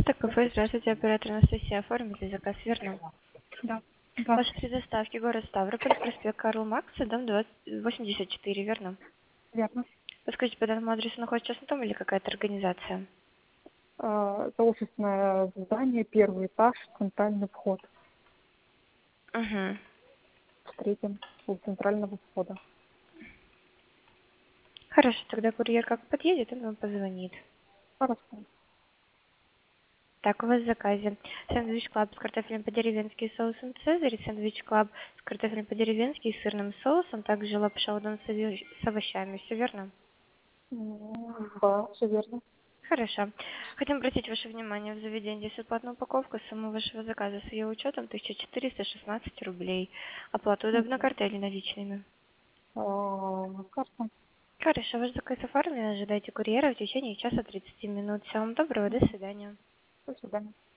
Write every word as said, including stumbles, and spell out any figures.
Так, кафе, здравствуйте, оператор Анастасия. Оформите заказ, верно? Да. Ваши Здравствуйте. три доставки: город Ставрополь, проспект Карла Маркса, дом двадцать восемьдесят четыре, верно? Верно. Подскажите, по данному адресу находится частный дом или какая-то организация? А, Это офисное здание, первый этаж, центральный вход. Угу. В третьем у центрального входа. Хорошо, тогда курьер как подъедет, он вам позвонит. Хорошо. Так, у вас в заказе сэндвич клаб с картофелем по-деревенски и соусом цезарь, сэндвич клаб с картофелем по-деревенски и сырным соусом, также лапша удон с ови- с овощами, все верно? М, Да, все верно. Хорошо. Хотим обратить ваше внимание, в заведении есть бесплатная упаковка, сумма вашего заказа с ее учетом тысяча четыреста шестнадцать рублей. Оплата удобно Мгм. картой или наличными? А, Карта. Хорошо, ваш заказ оформлен, ожидайте курьера в течение часа тридцати минут. Всего вам доброго, до Мгм. свидания. До свидания.